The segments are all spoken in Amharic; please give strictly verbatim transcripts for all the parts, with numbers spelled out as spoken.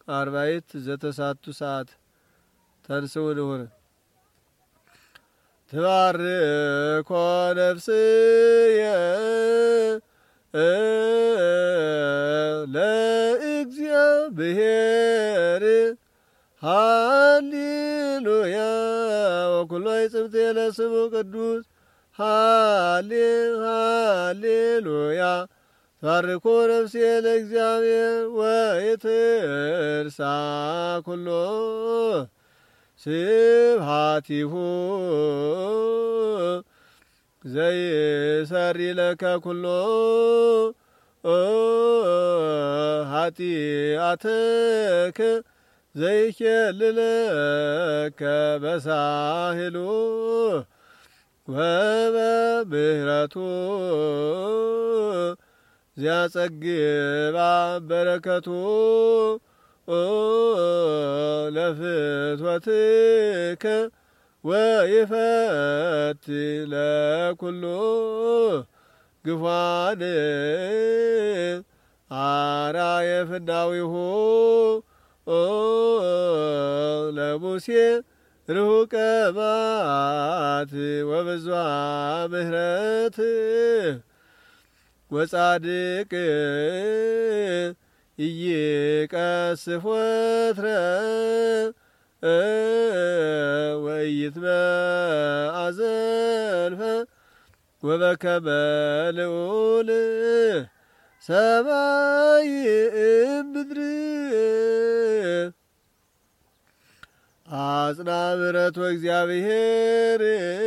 አርባዕት ዘተሳቱ ሰዓት ተንሥኡ ንሁር ትባርኮ ነፍስየ ለእግዚአብሔር ሃሌሉያ ወኩሎ ይጽብት ለስሙ ቅዱስ ሃሌ ሃሌሉያ ትባርኮ ነፍስየ ለእግዚአብሔር ወይትርሳ ኩሎ ስብሐቲሁ ዘይሰሪ ለከ ኩሎ ኃጢአትከ ዘይኬልለከ በሳህሉ ወበምህረቱ ዚያጸግባ በረከቱ ለፍትወትከ ወይፈት ለኩሉ ግፏን አርአየ ፍዳዊሁ ለሙሴ ርሁቀ መዓት ወብዙኃ ምሕረት ወጻድቅ ኢይቀስፍ ወትረ ወኢይትበአ ዘልፈ ወበከመ ልዑል ሰማይ እምድር አጽና ምሕረቱ እግዚአብሔር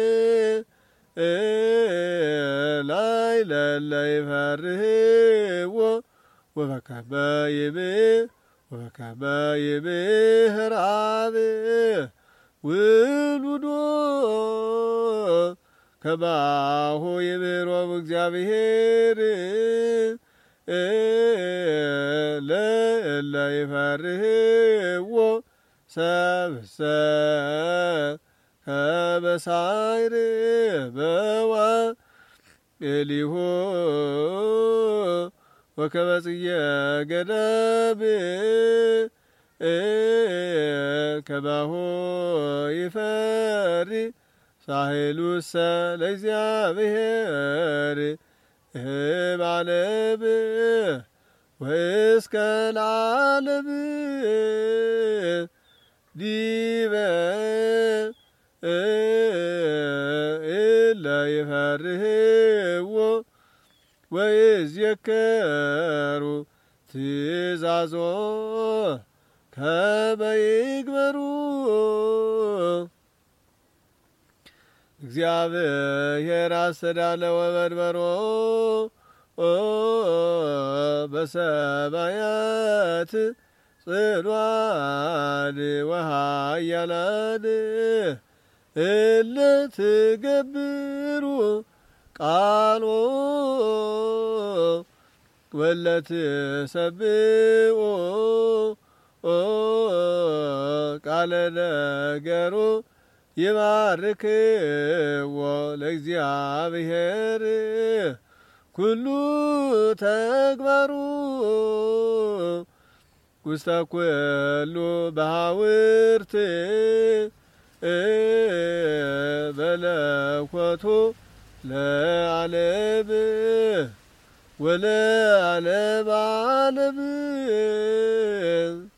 ላይ ለለ ይፈርህዎ ወበከመ ይምህ ወበከመ ይምህር አብ ውሉዶ ከማሁ ይምህሮሙ እግዚአብሔር ለእለ ይፈርህዎ ሰብእሰ ከመ ሳዕር መዋዕሊሁ ወከመ ጽጌ ገዳም ከማሁ ይፈሪ ሳህሉሰ ለእግዚአብሔር እምዓለም ወእስከ ለዓለም ዲበ እለ ይፈርህዎ ወይዝየከሩ ትእዛዞ ከመ ይግበሩ እግዚአብሔር አስተዳለ ወመንበሮ በሰማያት ጽኑዓን ወኃያላን እለ ትገብሩ ቃሎ ወለትሰምዑ ቃለ ነገሩ ይባርክዎ ለእግዚአብሔር ኩሉ ተግባሩ ውስተ ኩሉ በሐውርት መለኮቱ ለዓለም ወለዓለመ ዓለም